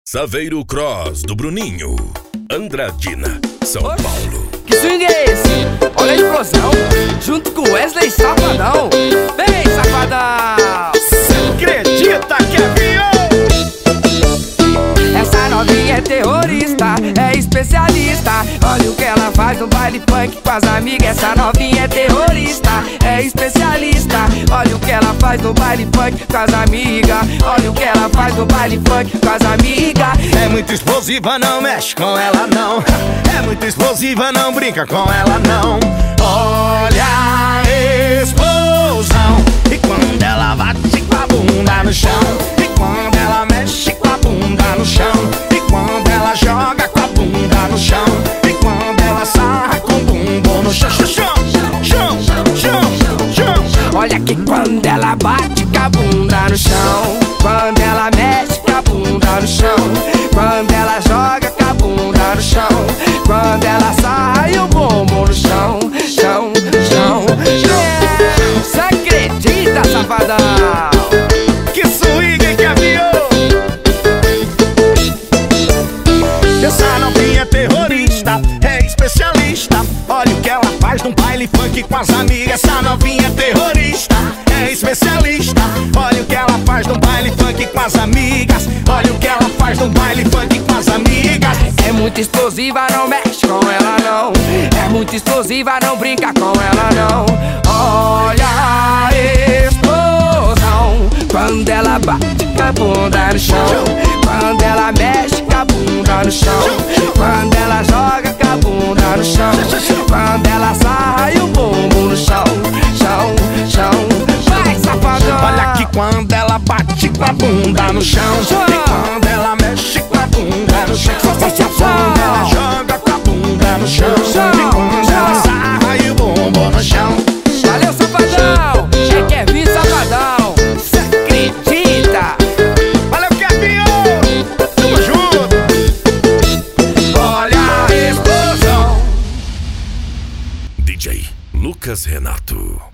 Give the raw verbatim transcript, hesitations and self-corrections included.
Saveiro Cross do Bruninho, Andradina, São Oxi, Paulo. que swing é esse? Olha a explosão, junto com Wesley Safadão. Vem, Safadão! Cê acredita que é viol? Essa novinha é terrorista, é especialista. Olha o que ela faz no baile funk com as amigas. Essa novinha é terrorista, é especialista. Olha o que ela faz no baile funk com as amigas. Olha o que ela faz no baile funk com as amigas. É muito explosiva, não mexe com ela não. É muito explosiva, não brinca com ela não. Olha a explosão. E quando ela bate com a bunda no chão, e quando ela mexe com a bunda no chão, e quando ela joga com a bunda no chão, e quando ela sarra com o bumbum no chão, chão, chão, chão, chão, chão. Olha que quando ela bate com a bunda no chão, quando ela mexe com a bunda no chão, quando ela joga com a bunda no chão, quando ela sai o bumbum no chão, chão, chão, chão. Cê acredita, Safadão? Que swing que aviou. Essa novinha é terrorista, é especialista. Olha o que ela faz num baile funk com as amigas. Essa novinha é terrorista, é especialista. Olha o que ela faz num baile funk com as amigas. Olha o que ela faz num baile funk com as amigas. É muito explosiva, não mexe com ela não. É muito explosiva, não brinca com ela não. Olha a explosão. Quando ela bate com a bunda no chão, quando ela mexe com a bunda no chão, quando ela joga com a bunda no chão, quando ela sai o bumbum no chão, chão, chão. Vai, Safadão! Olha que quando ela bate com a bunda no chão, e quando ela mexe com a bunda no chão, quando ela joga com a bunda no chão, e quando ela sarra e o bumbum no chão. Valeu, Safadão! É Kevin Safadão! Cê acredita? Valeu, Kevin! Tamo junto! Olha a explosão. D J Lucas Renato.